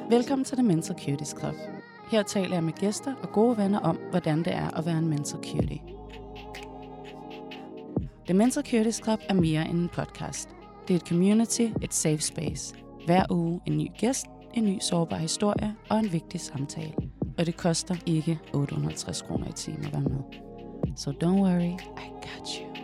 Velkommen til The Mental Cuties Club. Her taler jeg med gæster og gode venner om, hvordan det er at være en mental cutie. The Mental Cuties Club er mere end en podcast. Det er et community, et safe space. Hver uge en ny gæst, en ny sårbar historie og en vigtig samtale. Og det koster ikke 860 kroner i timen at være med. So don't worry, I got you.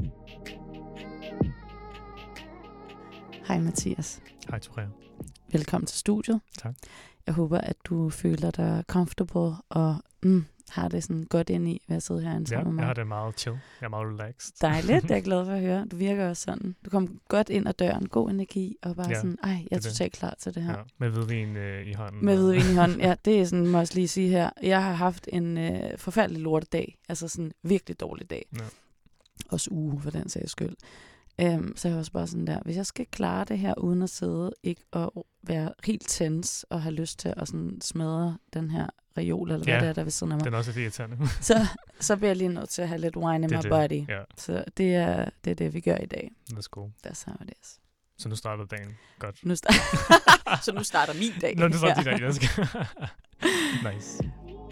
Hej Mathias. Hej Torea. Velkommen til studiet. Tak. Jeg håber, at du føler dig comfortable og har det sådan godt ind i ved at sidde herinde sammen med mig. Jeg har det meget chill. Jeg er meget relaxed. Dejligt, jeg er glad for at høre. Du virker også sådan. Du kom godt ind ad døren, god energi, og bare sådan, jeg er totalt klar til det her. Ja, med hvidvin i hånden. Med hvidvin i hånden, ja. Det er sådan, må jeg også lige sige her. Jeg har haft en forfærdelig lortedag. Altså sådan en virkelig dårlig dag. Ja. Også uge, for den sags skyld. Så jeg var også bare sådan der, hvis jeg skal klare det her uden at sidde ikke og være helt tens og have lyst til at sådan smadre den her reol, eller hvad det er, der ved siden af mig. Den er også lidt irriterende. så bliver jeg lige nødt til at have lidt wine in my body. Ja. Så det er det, vi gør i dag. Let's go. That's how it is. Så nu starter dagen godt. Så nu starter min dag. Nu starter din dag. Nice.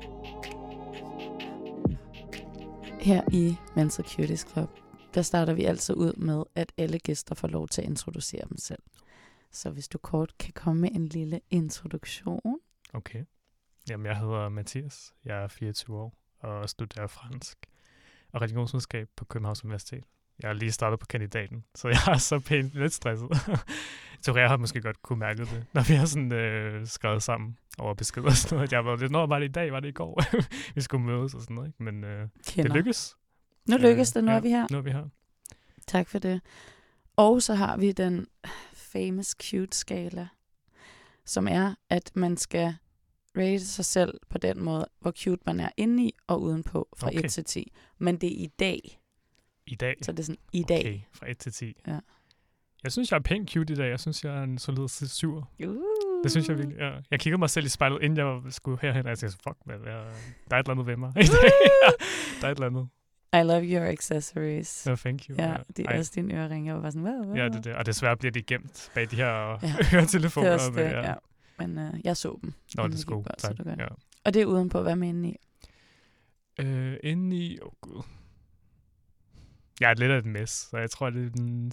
Her i Mental Cuties Club, der starter vi altid ud med, at alle gæster får lov til at introducere dem selv. Så hvis du kort kan komme med en lille introduktion. Okay. Jamen, jeg hedder Mathias. Jeg er 24 år og studerer fransk og religionsvidenskab på Københavns Universitet. Jeg har lige startet på kandidaten, så jeg er så pænt lidt stresset. Torea har måske godt kunne mærke det, når vi har sådan skrevet sammen over beskeder og sådan noget. At jeg var lidt, var det i dag, var det i går? Vi skulle mødes og sådan noget, ikke? Men det lykkes. Nu lykkes det, nu er vi her. Nu er vi her. Tak for det. Og så har vi den famous cute-skala, som er, at man skal rate sig selv på den måde, hvor cute man er inde i og udenpå, fra 1 til 10. Men det er i dag. I dag? Så det er sådan, i dag. Okay, fra 1 til 10. Ja. Jeg synes, jeg er pænt cute i dag. Jeg synes, jeg er en solid 7. Det synes jeg virkelig. Ja. Jeg kiggede mig selv i spejlet, inden jeg skulle herhen, og jeg tænkte, fuck, man, der er et eller andet ved mig i dag. Der er et eller andet. I love your accessories. No, thank you. Ja, de er også dine øreringer. Jeg var sådan, wow. Ja, det. Og desværre bliver de gemt bag de her høretelefoner. Det er også det, ja. Men jeg så dem. Nå, det er sgu. Tak. Ja. Og det er udenpå, hvad med indeni? Indeni, gud. Jeg er lidt af et mess, så jeg tror, det er en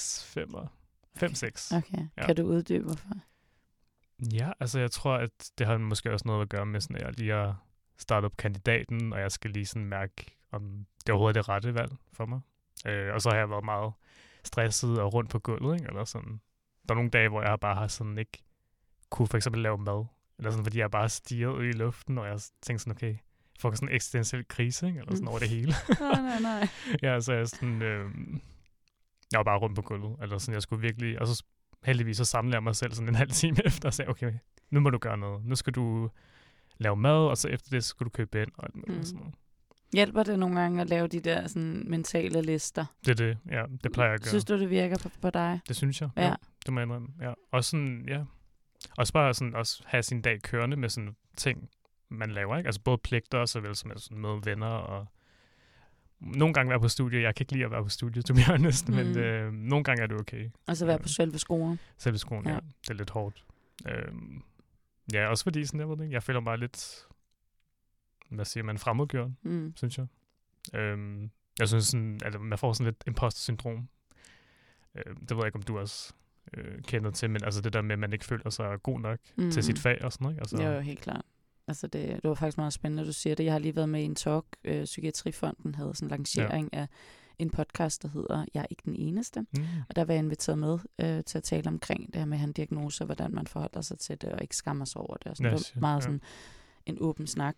5-6. Okay, ja. Kan du uddybe, hvorfor? Ja, altså jeg tror, at det har måske også noget at gøre med, sådan, at jeg lige har startet på kandidaten, og jeg skal lige sådan mærke, om det overhovedet er det rette valg for mig. Og så har jeg været meget stresset og rundt på gulvet, ikke? Eller sådan. Der er nogle dage, hvor jeg bare har sådan ikke kunne for eksempel lave mad, eller sådan, fordi jeg bare stirret ud i luften, og jeg tænkte sådan, okay, får sådan en eksistentiel krise, ikke? Eller sådan over det hele. Nej. Ja, så jeg sådan, jeg var bare rundt på gulvet, eller sådan, jeg skulle virkelig, og så heldigvis så samlede jeg mig selv sådan en halv time efter, og sagde, okay, nu må du gøre noget. Nu skal du lave mad, og så efter det skal du købe ind, og alt muligt sådan noget. Hjælper det nogle gange at lave de der sådan mentale lister? Det er det, ja. Det plejer jeg at gøre. Synes du, det virker på dig? Det synes jeg, ja. Det må jeg indrømme, ja. Og sådan, ja. Også bare sådan, også have sin dag kørende med sådan ting, man laver, ikke? Altså både pligter og så vel som sådan med venner og nogle gange være på studie. Jeg kan ikke lide at være på studie, to be honest, men nogle gange er det okay. Altså være på selve skolen? Selve skolen, ja. Det er lidt hårdt. Ja, også fordi sådan, jeg ved det, jeg føler mig lidt, hvad siger man, fremmedgjort, synes jeg. Jeg synes sådan, at man får sådan lidt imposter-syndrom. Det ved jeg ikke, om du også kender til, men altså det der med, at man ikke føler sig god nok til sit fag og sådan noget. Altså, jo, helt klart. Altså det var faktisk meget spændende, at du siger det. Jeg har lige været med i en talk. Psykiatrifonden havde sådan en lancering af en podcast, der hedder Jeg er ikke den eneste. Og der var jeg inviteret med til at tale omkring det her med at have en diagnose, hvordan man forholder sig til det, og ikke skammer sig over det. Og sådan. Det var meget sådan en åben snak.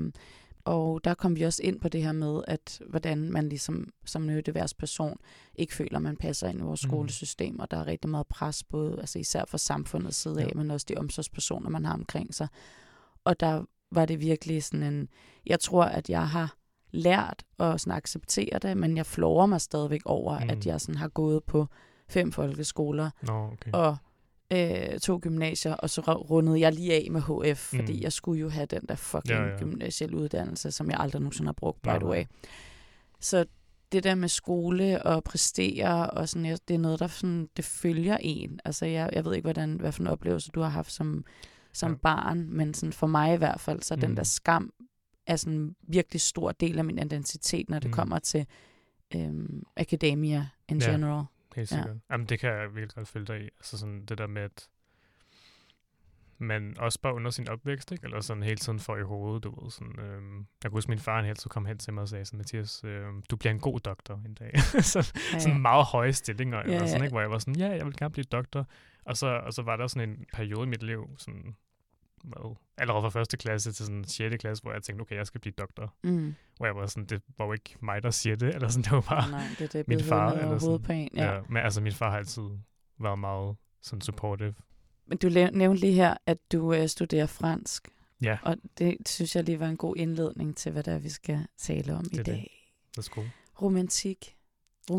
Og der kom vi også ind på det her med, at hvordan man ligesom som neurodiverse person ikke føler, at man passer ind i vores skolesystem, og der er rigtig meget pres, både altså især fra samfundets side af, men også de omsorgspersoner, man har omkring sig. Og der var det virkelig sådan en, jeg tror, at jeg har lært at sådan acceptere det, men jeg flår mig stadigvæk over, at jeg sådan har gået på 5 folkeskoler og 2 gymnasier, og så rundede jeg lige af med HF, fordi jeg skulle jo have den der fucking gymnasielle uddannelse, som jeg aldrig nogensinde har brugt, by the way. Så det der med skole og præstere, og sådan, det er noget, der sådan, det følger en. Altså, jeg ved ikke, hvad for en oplevelse du har haft som som barn, men sådan for mig i hvert fald, så den der skam er sådan en virkelig stor del af min identitet, når det kommer til academia in general. Helt sikkert. Jamen, det kan jeg virkelig godt følge dig i. Altså sådan det der med, at man også bare under sin opvækst, ikke? Eller sådan hele tiden får i hovedet, du ved, sådan, jeg kunne huske, min far, han hele tiden kom hen til mig og sagde sådan, Mathias, du bliver en god doktor en dag. Sådan meget høje stillinger, eller sådan, ikke? Hvor jeg var sådan, jeg vil gerne blive doktor. Og så var der sådan en periode i mit liv, sådan, allerede fra første klasse til sådan 6. klasse, hvor jeg tænkte, okay, jeg skal blive doktor. Hvor jeg var sådan, det var jo ikke mig, der siger det, eller sådan, det var bare min far. Eller sådan. På en, men altså, min far har altid været meget sådan supportive. Men du nævnte lige her, at du studerer fransk. Ja. Og det synes jeg lige var en god indledning til, hvad der vi skal tale om i dag. Det er cool. Romantik. Ja.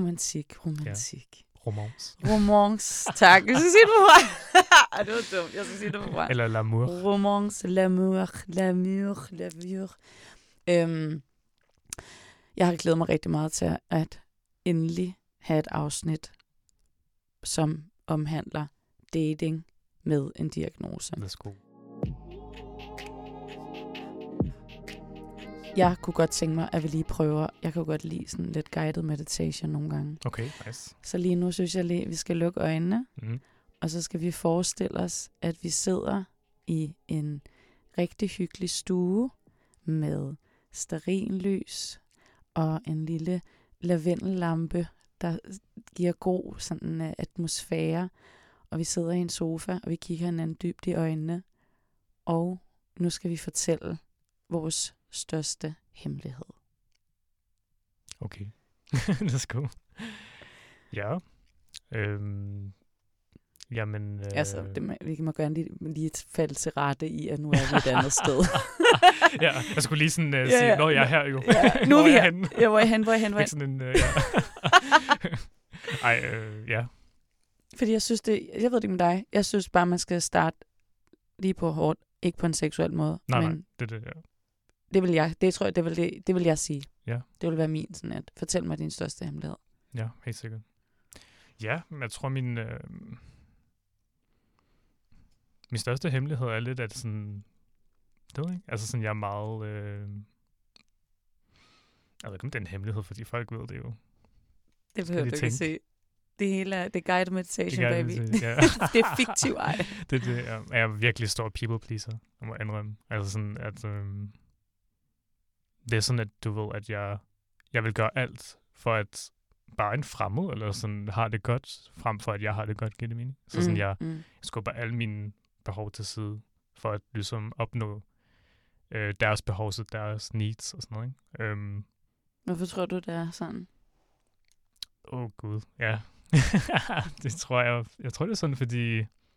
Romance. Tak. Jeg skal sige det på mig. Det var dumt. Jeg skal sige det på mig. Eller l'amour. Romance, l'amour. Jeg har glædet mig rigtig meget til at endelig have et afsnit, som omhandler dating med en diagnose. Let's go. Jeg kunne godt tænke mig, at vi lige prøver. Jeg kan godt lide sådan lidt guided meditation nogle gange. Okay, nice. Så lige nu synes jeg lige, at vi skal lukke øjnene. Og så skal vi forestille os, at vi sidder i en rigtig hyggelig stue med stearinlys og en lille lavendellampe, der giver god sådan atmosfære. Og vi sidder i en sofa, og vi kigger hinanden dybt i øjnene. Og nu skal vi fortælle vores største hemmelighed. Okay. Let's go. Ja. Jamen... Altså, vi må gerne lige falde til rette i, at nu er vi et andet sted. Ja, jeg skulle lige sådan sige, når jeg er her jo. Ja, nu er vi her. Ja, hvor er jeg hen? Ikke sådan en... ja. Fordi jeg synes jeg ved det ikke med dig, jeg synes bare, man skal starte lige på hårdt, ikke på en seksuel måde. Nej, det ja. Det vil jeg, det tror jeg, det vil jeg sige. Ja. Det vil være min sådan at fortæl mig din største hemmelighed. Ja, helt sikkert. Ja, men jeg tror min største hemmelighed er lidt, at sådan, det ved jeg ikke, altså sådan, jeg er meget, jeg ved ikke, om det er en hemmelighed, fordi folk ved det jo. Det behøver du ikke se. Det hele er guided meditation, baby. Ja. Det er fiktivt, ej. Det ja. Jeg er virkelig stor people pleaser, jeg må indrømme. Altså sådan, at det er sådan, at du ved, at jeg vil gøre alt for at bare en fremmed, eller sådan har det godt, frem for at jeg har det godt, giver det mening. Så sådan, jeg skubber alle mine behov til side, for at ligesom opnå deres behov, så deres needs og sådan noget, ikke? Hvorfor tror du, det er sådan? Gud, ja. Det tror jeg tror, det er sådan, fordi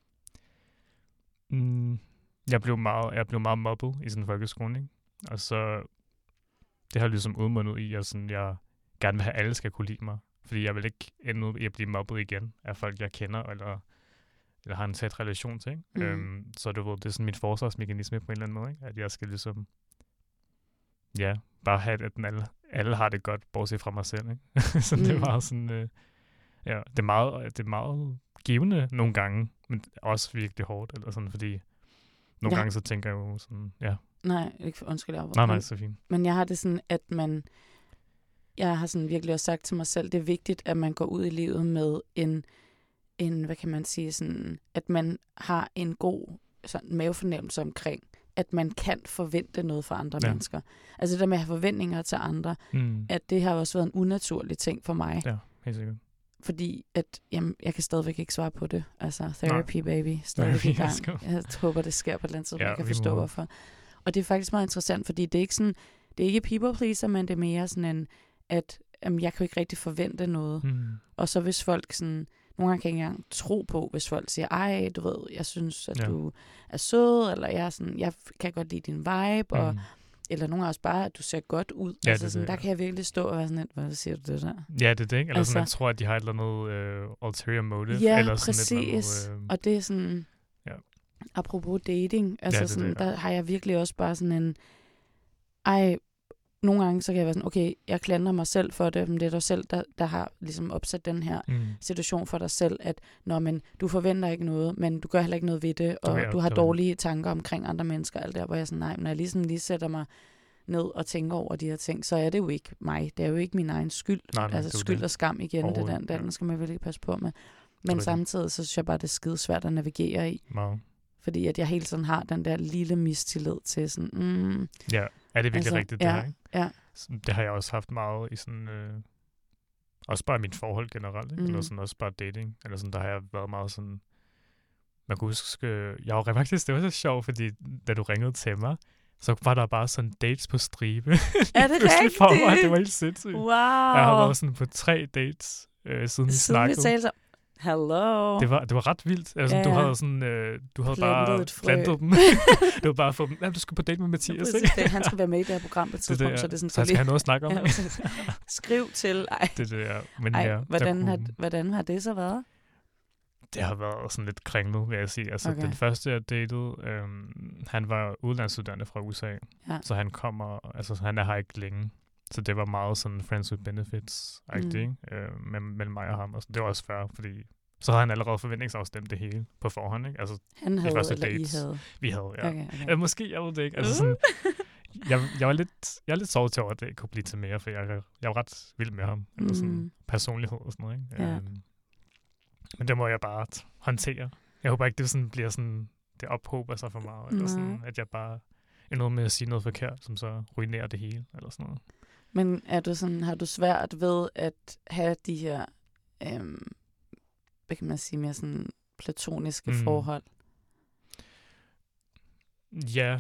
jeg blev meget mobbet i sådan en folkeskole, ikke? Og så det har ligesom udmundet i, at sådan, jeg gerne vil have, at alle skal kunne lide mig. Fordi jeg vil ikke ende ud i at blive mobbet igen af folk, jeg kender, eller har en tæt relation til, ikke? Så du ved, det er sådan mit forsvarsmekanisme på en eller anden måde, ikke? At jeg skal ligesom, ja, bare have, at alle har det godt, bortset fra mig selv, ikke? Så det er meget sådan, ja, det er meget givende nogle gange, men også virkelig hårdt, eller sådan, fordi nogle gange så tænker jeg jo sådan, ja. Nej, ikke undskyld. Nej, så fint. Men jeg har det sådan, at jeg har sådan virkelig også sagt til mig selv, det er vigtigt, at man går ud i livet med en hvad kan man sige, sådan, at man har en god sådan, mavefornemmelse omkring, at man kan forvente noget fra andre mennesker. Altså det der med at have forventninger til andre, at det har også været en unaturlig ting for mig. Ja, helt sikkert. Fordi at, jamen, jeg kan stadigvæk ikke svare på det. Altså therapy, baby, stadigvæk i gang. Jeg håber, det sker på et eller andet tidspunkt, jeg kan forstå hvorfor. Og det er faktisk meget interessant, fordi det er ikke sådan, det er ikke people pleaser, men det er mere sådan en, at jeg kan jo ikke rigtig forvente noget. Og så hvis folk sådan, nogle gange kan jeg ikke engang tro på, hvis folk siger, ej, du ved, jeg synes, at du er sød, eller jeg kan godt lide din vibe, og eller nogle af os bare, at du ser godt ud. Ja, altså sådan, der kan jeg virkelig stå og være sådan, hvad siger du det der? Ja, det er det, ikke? Eller sådan, man tror, at de har et eller andet ulterior motive. Ja, eller præcis. Sådan et eller andet, og det er sådan, apropos dating, altså sådan, der har jeg virkelig også bare sådan en, nogle gange, så kan jeg være sådan, okay, jeg klandrer mig selv for det, men det er dig selv, der har ligesom opsat den her situation for dig selv, at men du forventer ikke noget, men du gør heller ikke noget ved det, og du har dårlige tanker omkring andre mennesker, alt der, hvor jeg sådan, nej, men når jeg lige sætter mig ned og tænker over de her ting, så er det jo ikke mig. Det er jo ikke min egen skyld. Nej, altså skyld og skam igen, den skal man virkelig passe på med. Men samtidig, så synes jeg bare, det er skide svært at navigere i. Wow. Fordi at jeg hele tiden har den der lille mistillid til sådan, Ja, er det virkelig rigtigt, det her, ikke? Ja. Det har jeg også haft meget i sådan, også bare mit forhold generelt, ikke? Eller sådan også bare dating. Eller sådan, der har jeg været meget sådan, man kan huske, jeg var faktisk, det var så sjovt, fordi da du ringede til mig, så var der bare sådan dates på stribe. Er det rigtigt? For mig. Det var helt sindssygt. Wow. Jeg har været sådan på 3 dates, siden vi snakkede. Hello. Det var ret vildt. Altså, du havde sådan, du havde bare plantet dem. Du var bare fået dem. Jamen, du skal på date med Mathias, ikke? Han skal være med i det her program på et tidspunkt, så det er sådan. Så han skal have noget at snakke om. Skriv til. Hvordan har det så været? Det har været sådan lidt kringlet, vil jeg sige. Altså, den første, jeg datede, han var udlandsuddannet fra USA. Ja. Så han han er her ikke længe. Så det var meget sådan friends with benefits-agtigt, mellem mig og ham. Og det var også fair, fordi så havde han allerede forventningsafstemt det hele på forhånd, ikke? Altså, han havde, eller dates. I havde? Vi havde, ja. Okay. Måske, jeg ved det ikke. Altså sådan, jeg var lidt sovet til over, at det kunne blive til mere, for jeg var ret vild med ham. Eller sådan personlighed og sådan noget, ikke? Ja. Men det må jeg bare håndtere. Jeg håber ikke, det sådan bliver sådan, det ophober sig for meget, eller sådan, at jeg bare er noget med at sige noget forkert, som så ruinerer det hele, eller sådan noget. Men har du svært ved at have de her, hvad kan man sige, mere sådan platoniske forhold? Ja.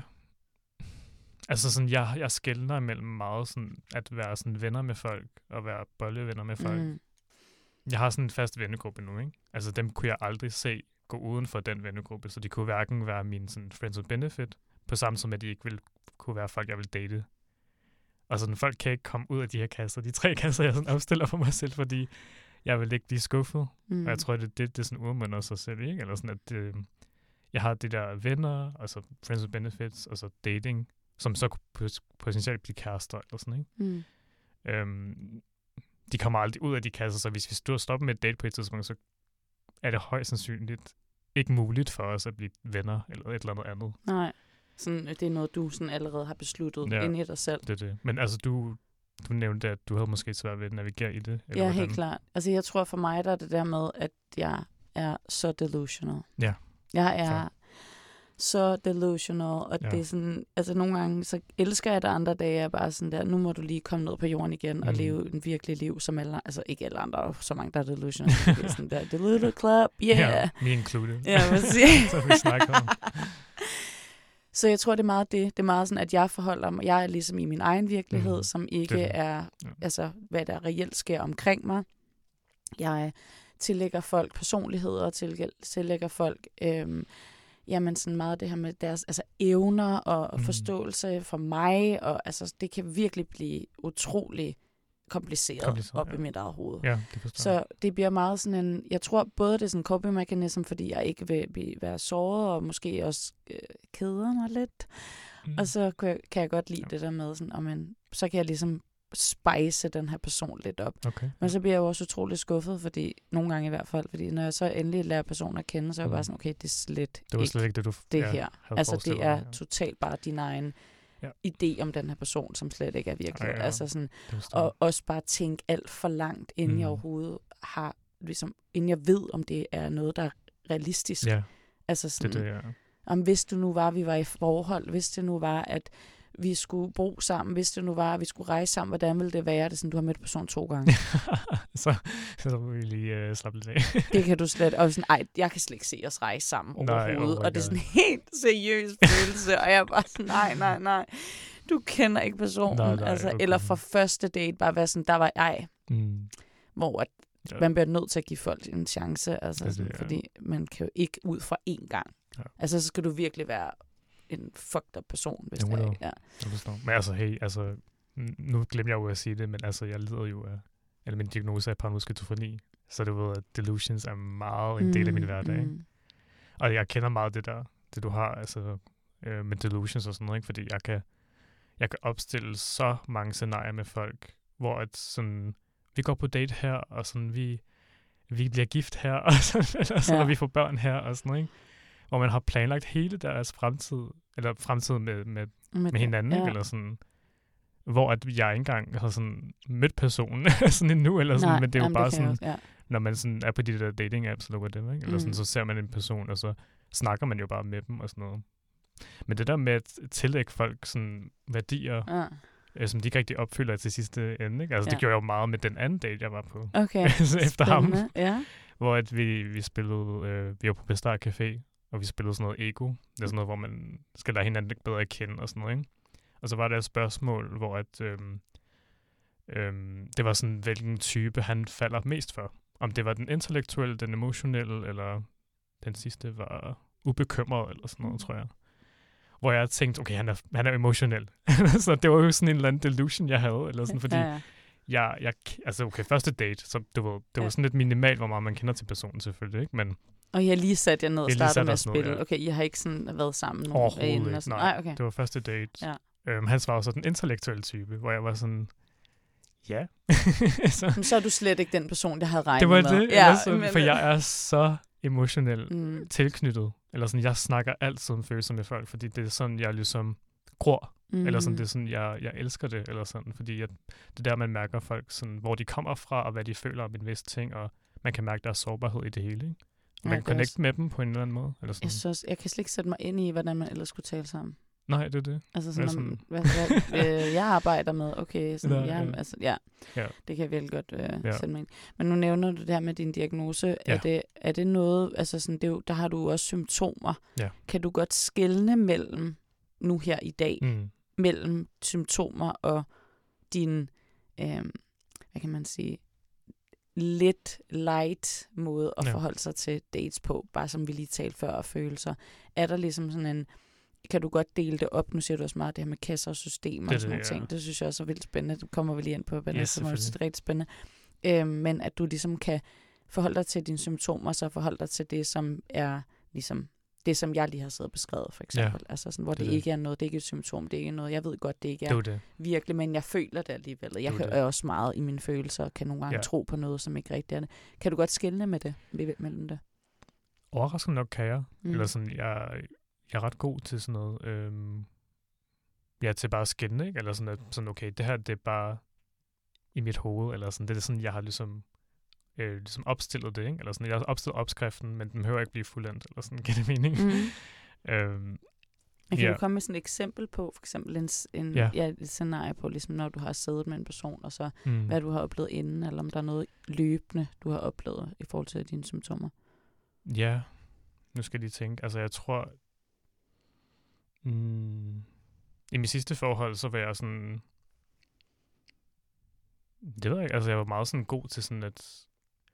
Altså sådan, jeg skelner imellem meget sådan, at være sådan venner med folk, og være bollevenner med folk. Jeg har sådan en fast vennegruppe nu, ikke? Altså dem kunne jeg aldrig se gå uden for den vennegruppe, så de kunne hverken være mine sådan friends with benefit, på samme som at de ikke ville kunne være folk, jeg vil date. Og sådan, folk kan ikke komme ud af de her kasser. De 3 kasser, jeg sådan opstiller for mig selv, fordi jeg vil ikke blive skuffet. Og jeg tror, det er sådan udmunder sig selv, ikke? Eller sådan, at jeg har de der venner, og så friends with benefits, og så dating, som så kunne potentielt blive kærester, eller sådan, ikke? De kommer aldrig ud af de kasser, så hvis vi stopper med et date på et tidspunkt, så er det højst sandsynligt ikke muligt for os at blive venner, eller et eller andet. Nej. Sådan, det er noget, du sådan allerede har besluttet inde i dig selv. Det er det. Men altså, du nævnte, at du havde måske svært ved at navigere i det. Eller ja, helt klart. Altså, jeg tror for mig, der er det der med, at jeg er så delusional. Ja. Jeg er så delusional, og det er sådan, altså nogle gange, så elsker jeg det, andre dage er bare sådan der, nu må du lige komme ned på jorden igen og leve en virkelig liv, som alle, altså ikke alle andre, så mange der er delusional. Det er sådan der, the little club, yeah. Me included. Ja, præcis. Så vi snakker om. Så jeg tror, det er meget det. Det er meget sådan, at jeg forholder mig, jeg er ligesom i min egen virkelighed, som ikke er, altså hvad der reelt sker omkring mig. Jeg tillægger folk personligheder, tillægger folk, jamen sådan meget det her med deres evner og forståelse for mig, og altså det kan virkelig blive utrolig kompliceret op i mit eget hoved. Ja, det så det bliver meget sådan en, jeg tror både det er sådan en coping-mekanisme, fordi jeg ikke vil være såret, og måske også keder mig lidt. Og så kan jeg godt lide det der med sådan, så kan jeg ligesom spice den her person lidt op. Okay. Men så bliver jeg jo også utrolig skuffet, fordi nogle gange i hvert fald, fordi når jeg så endelig lærer personen at kende, så er jeg bare sådan, okay, det er slet ikke det, det her. Altså det er totalt bare din egen idé om den her person, som slet ikke er virkelig. Altså sådan, og også bare tænke alt for langt, inden jeg overhovedet har, ligesom, inden jeg ved, om det er noget, der er realistisk. Ja. Altså sådan, om hvis det nu var, at vi var i forhold, hvis det nu var, at vi skulle bo sammen, hvis det nu var, at vi skulle rejse sammen, hvordan ville det være? Det er sådan, du har mødt personen 2 gange. så må vi lige slappe lidt af. Det kan du slet, og sådan, jeg kan slet ikke se os rejse sammen overhovedet, og det er sådan en helt seriøs følelse, og jeg er bare sådan, nej, du kender ikke personen, okay. Eller fra første date, bare være sådan, der var hvor at man bliver nødt til at give folk en chance, altså, sådan, fordi man kan jo ikke ud fra én gang. Ja. Altså, så skal du virkelig være en fucked up person, hvis det er. Ja. Men altså, nu glemmer jeg jo at sige det, men altså, jeg lider jo af, eller min diagnose er paranoid skizofreni, så du ved, at delusions er meget en del af min hverdag. Og jeg kender meget det du har, altså, med delusions og sådan noget, ikke? Fordi jeg kan opstille så mange scenarier med folk, hvor at sådan, vi går på date her, og sådan, vi bliver gift her, og sådan, og vi får børn her, og sådan noget, ikke? Hvor man har planlagt hele deres fremtid med hinanden, ikke? Eller sådan, hvor at jeg ikke engang har sådan mødt personen sådan endnu, eller sådan, men det er jo bare sådan, når man sådan er på de der dating-apps, eller whatever, ikke? Eller sådan, så ser man en person, og så snakker man jo bare med dem, og sådan noget. Men det der med at tillægge folk sådan værdier, som de ikke rigtig opfylder til sidste ende, ikke? Altså det gjorde jeg jo meget med den anden date, jeg var på. Okay, efter ham. Ja. Hvor at vi spillede, vi var på Bastard Café, og vi spillede sådan noget ego. Det er sådan noget, hvor man skal lære hinanden lidt bedre at kende og sådan noget, ikke? Og så var der et spørgsmål, hvor at, det var sådan, hvilken type han falder mest for. Om det var den intellektuelle, den emotionelle, eller den sidste var ubekymret, eller sådan noget, tror jeg. Hvor jeg tænkte, okay, han er emotionel. Så det var jo sådan en eller anden delusion, jeg havde, eller sådan, fordi altså okay, første date, så det var sådan lidt minimalt, hvor meget man kender til personen selvfølgelig, ikke? Men og jeg lige sat jer ned og startede med at spille. Okay, I har ikke sådan været sammen nogen overhovedet ikke, nej. Okay. Det var første date. Ja. Han var jo så den intellektuelle type, hvor jeg var sådan, ja. så er du slet ikke den person, jeg havde regnet med. Det var det, altså, for jeg er så emotionelt tilknyttet. Eller sådan, jeg snakker altid om følelser med folk, fordi det er sådan, jeg ligesom gror. Eller sådan, det er sådan, jeg elsker det, eller sådan, fordi det er der, man mærker folk, sådan, hvor de kommer fra, og hvad de føler om en vis ting, og man kan mærke deres sårbarhed i det hele, ikke? Og man kan connecte med dem på en eller anden måde. Eller sådan. Jeg kan slet ikke sætte mig ind i, hvordan man ellers skulle tale sammen. Nej, det er det. Altså sådan, jeg arbejder med, okay, sådan, det kan jeg virkelig godt sætte mig ind. Men nu nævner du det her med din diagnose. Er det noget, altså sådan, der har du også symptomer. Ja. Kan du godt skelne mellem, nu her i dag, mellem symptomer og din, hvad kan man sige, lidt light måde at forholde sig til dates på, bare som vi lige talte før, og følelser. Er der ligesom sådan en, kan du godt dele det op? Nu siger du også meget det her med kasser og systemer og sådan nogle ting. Det synes jeg også er vildt spændende. Det kommer vi lige ind på, det er rigtig spændende. Men at du ligesom kan forholde dig til dine symptomer, så forholde dig til det, som er ligesom det, som jeg lige har siddet og beskrevet, for eksempel. Ja. Altså sådan, hvor det ikke er noget, det er ikke et symptom, det er ikke noget, jeg ved godt, det ikke er det. Virkelig, men jeg føler det alligevel. Jeg er også meget i mine følelser, og kan nogle gange tro på noget, som ikke rigtig er det. Kan du godt skelne med det, mellem det? Overraskende nok kan jeg. Eller sådan, jeg er ret god til sådan noget, til bare at skelne, ikke? Eller sådan, okay, det her, det er bare i mit hoved, eller sådan, det er sådan, jeg har ligesom opstillet det, ikke? Eller sådan, jeg har opstillet opskriften, men den behøver ikke blive fuldendt, eller sådan, giver det mening? Kan du komme med sådan et eksempel på, for eksempel et scenarie på, ligesom når du har siddet med en person, og så hvad du har oplevet inden, eller om der er noget løbende, du har oplevet i forhold til dine symptomer? Ja, nu skal jeg lige tænke. Altså, jeg tror, i mit sidste forhold, så var jeg sådan, det ved jeg ikke, altså jeg var meget sådan god til sådan at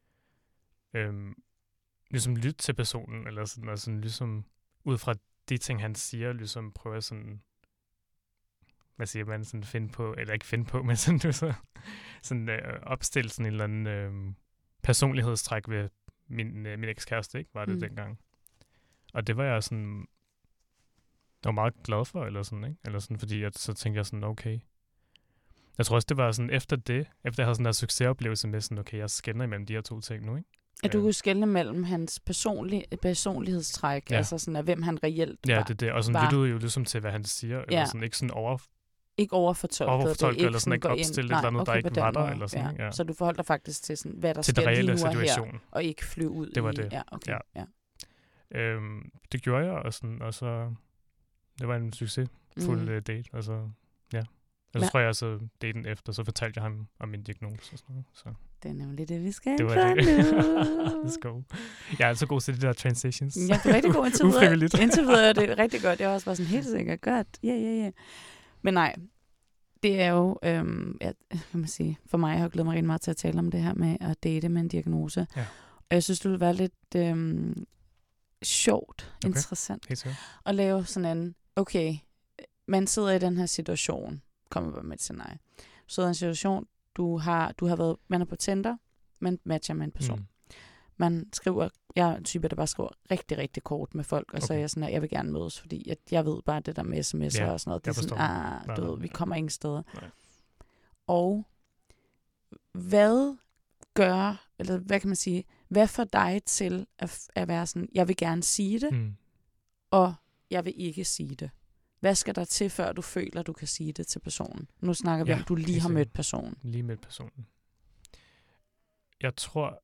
ligesom lytte til personen, eller sådan, og sådan ligesom ud fra de ting, han siger, ligesom prøve at sådan, hvad siger man, sådan finde på, eller ikke finde på, men sådan opstille sådan en eller anden personlighedstræk ved min ekskæreste, ikke, var det dengang. Og det var jeg sådan, jeg var meget glad for, eller sådan, ikke? Eller sådan, fordi så tænkte jeg sådan, okay. Jeg tror også, det var sådan, efter jeg havde sådan en succesoplevelse med sådan, okay, jeg skelner imellem de her to ting nu, ikke? At du kunne skelne mellem hans personlighedstræk, altså sådan, af hvem han reelt var. Ja, det. Og sådan lyttede jo ligesom til, hvad han siger, eller sådan, ikke sådan ikke overfortolket, eller sådan ikke opstillet eller noget, der ikke var der, eller sådan, ja. Så du forholdt dig faktisk til sådan, hvad der sker lige nu og her, og ikke flyve ud det var det. Ja, okay. Ja. Det gjorde jeg, og så det var en succesfuld date, og så og så tror jeg også, daten efter, så fortalte jeg ham om min diagnose og sådan noget. Så. Det er nemlig det, vi skal det var det. Let's go. Jeg er altså god til de der transitions. Ja, det er rigtig god indtil videre. Det er rigtig godt. Jeg har også været sådan helt sikker. Godt. Ja. Men nej, det er jo, kan man sige, for mig, jeg har glædet mig rigtig meget til at tale om det her med at date med en diagnose. Ja. Og jeg synes, det ville være lidt sjovt, interessant at lave sådan en, okay, man sidder i den her situation, kommer bare med et scenarie. Så er en situation, man er på Tinder, man matcher med en person. jeg er en type, der bare skriver rigtig, rigtig kort med folk, og så er jeg sådan, at jeg vil gerne mødes, fordi jeg ved bare det der med sms'er og sådan noget. Det er sådan, vi kommer ingen steder. Nej. Og hvad kan man sige, hvad får dig til at være sådan, jeg vil gerne sige det, og jeg vil ikke sige det? Hvad skal der til, før du føler, du kan sige det til personen? Nu snakker vi om, du lige har mødt personen. Lige mødt personen. Jeg tror,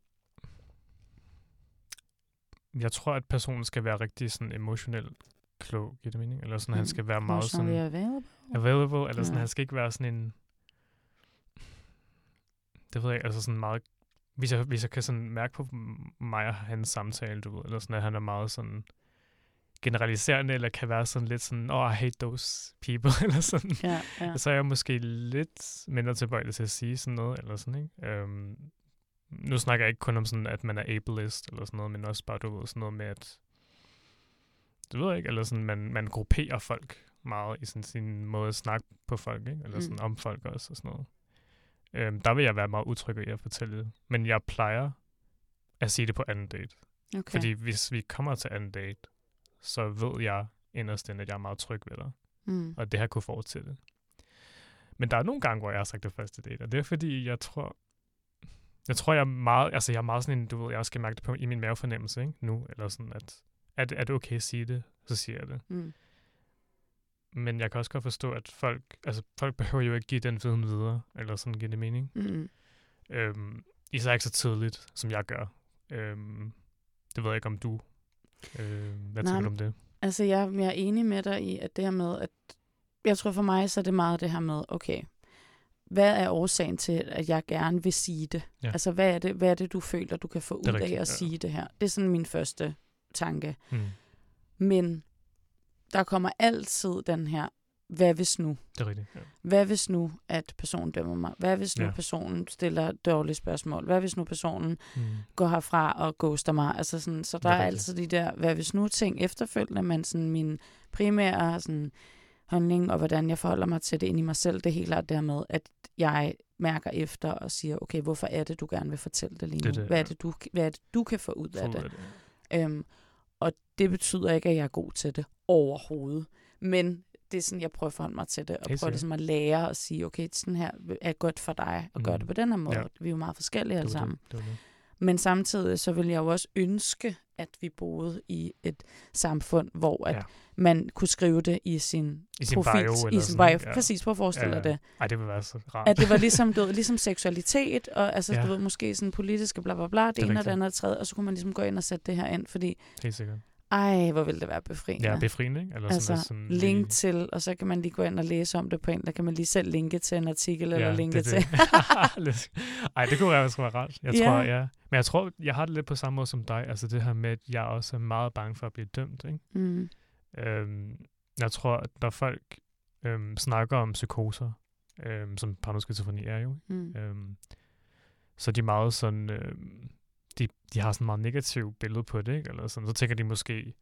at personen skal være rigtig sådan emotionelt klog, giver det mening? Eller sådan, han skal være meget sådan available, eller sådan, han skal ikke være sådan en, det ved jeg, altså sådan meget, hvis jeg kan sådan mærke på mig og hans samtale, du ved, eller sådan, at han er meget sådan generaliserende, eller kan være sådan lidt sådan, I hate those people, eller sådan. Ja. Så er jeg måske lidt mindre tilbøjelig til at sige sådan noget, eller sådan, ikke? Nu snakker jeg ikke kun om sådan, at man er ableist, eller sådan noget, men også bare, du ved, sådan noget med, at det ved jeg ikke, eller sådan, man grupperer folk meget i sådan sin måde at snakke på folk, ikke? Eller sådan om folk også, og sådan noget. Der vil jeg være meget utryg i at fortælle det. Men jeg plejer at sige det på anden date. Okay. Fordi hvis vi kommer til anden date, så ved jeg inderst inde, at jeg er meget tryg ved dig. Og det her kunne fortsætte. Men der er nogle gange, hvor jeg har sagt det første date, og det er fordi, jeg tror jeg er meget sådan en, du ved, jeg også skal mærke det på i min mavefornemmelse, ikke? Nu, eller sådan, at er det okay at sige det, så siger jeg det. Men jeg kan også godt forstå, at folk behøver jo ikke give den viden videre, eller sådan give det mening. Især ikke så tidligt, som jeg gør. Det ved jeg ikke, om du... hvad tænker du om det? Altså, jeg er enig med dig i, at det her med, at jeg tror for mig, så er det meget det her med, okay, hvad er årsagen til, at jeg gerne vil sige det? Ja. Altså, hvad er det, du føler, du kan få ud af at sige det her? Det er sådan min første tanke. Men der kommer altid den her, hvad hvis nu? Det er rigtigt, ja. Hvad hvis nu, at personen dømmer mig? Hvad hvis nu, personen stiller dårlige spørgsmål? Hvad hvis nu, personen går herfra og ghoster mig? Altså sådan, så der er altid de der, hvad hvis nu ting efterfølgende, men sådan min primære sådan, handling, og hvordan jeg forholder mig til det ind i mig selv, det hele er dermed, at jeg mærker efter og siger, okay, hvorfor er det, du gerne vil fortælle det lige nu? Hvad er det, du kan få ud af det? Og det betyder ikke, at jeg er god til det overhovedet. Men det er sådan, jeg prøver at forholde mig til det, og prøver ligesom at lære og sige, okay, sådan her er godt for dig, at gøre det på den her måde. Ja. Vi er jo meget forskellige alle sammen. Det. Men samtidig så vil jeg jo også ønske, at vi boede i et samfund, hvor at man kunne skrive det i sin profil. I sin bio. Præcis, prøv at forestille dig det. Ej, det ville være så rart. At det var ligesom seksualitet, og altså, du ved, måske sådan politiske bla bla bla, det ene og det andet og tredje, og så kunne man ligesom gå ind og sætte det her ind, fordi... Helt sikkert. Ej, hvor ville det være befriende. Ja, befriende, ikke? Eller altså, sådan link til, og så kan man lige gå ind og læse om det på en, der kan man lige selv linke til en artikel, eller linke til. Ej, det kunne være rart. Men jeg tror, jeg har det lidt på samme måde som dig, altså det her med, at jeg også er meget bange for at blive dømt, ikke? Jeg tror, at når folk snakker om psykoser, som paranoid-skizofreni er jo, så er de meget sådan... De har sådan et meget negativt billede på det, ikke? Eller sådan. Så tænker de måske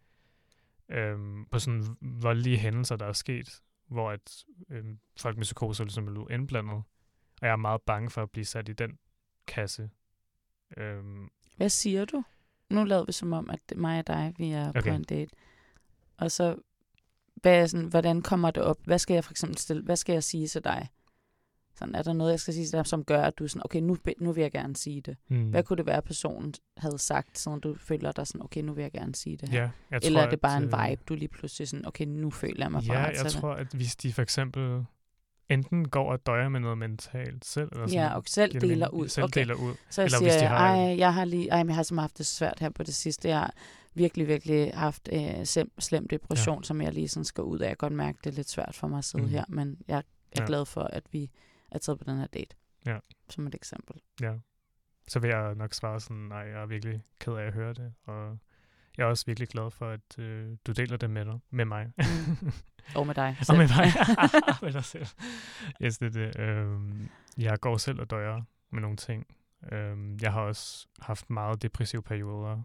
på sådan voldelige hændelser, der er sket, hvor at folk med psykoser ligesom er blevet indblandet. Og jeg er meget bange for at blive sat i den kasse. Hvad siger du? Nu lavede vi som om, at mig og dig, vi er på en date. Og så, hvordan kommer det op? Hvad skal jeg for eksempel stille? Hvad skal jeg sige til dig? Sådan, er der noget, jeg skal sige til dig, som gør, at du er sådan, okay, nu vil jeg gerne sige det. Hvad kunne det være, personen havde sagt, så du føler dig sådan, okay, nu vil jeg gerne sige det her? Ja, eller er det bare en vibe, du lige pludselig sådan, okay, nu føler jeg mig parat til det? Ja, jeg tror, at hvis de for eksempel enten går og døjer med noget mentalt selv, eller sådan, og selv deler ud. Selv deler ud. Så eller siger jeg, jeg har simpelthen haft det svært her på det sidste. Jeg har virkelig haft slem depression, som jeg lige sådan skal ud af. Jeg kan godt mærke, det er lidt svært for mig at sidde her, men jeg er glad for, at vi er taget på den her date. Ja. Som et eksempel. Ja. Så vil jeg nok svare sådan, nej, jeg er virkelig ked af at høre det, og jeg er også virkelig glad for, at du deler det med mig. Og med dig selv. Og med dig. Med dig selv. Yes, det er det. Jeg går selv og døjer med nogle ting. Jeg har også haft meget depressive perioder.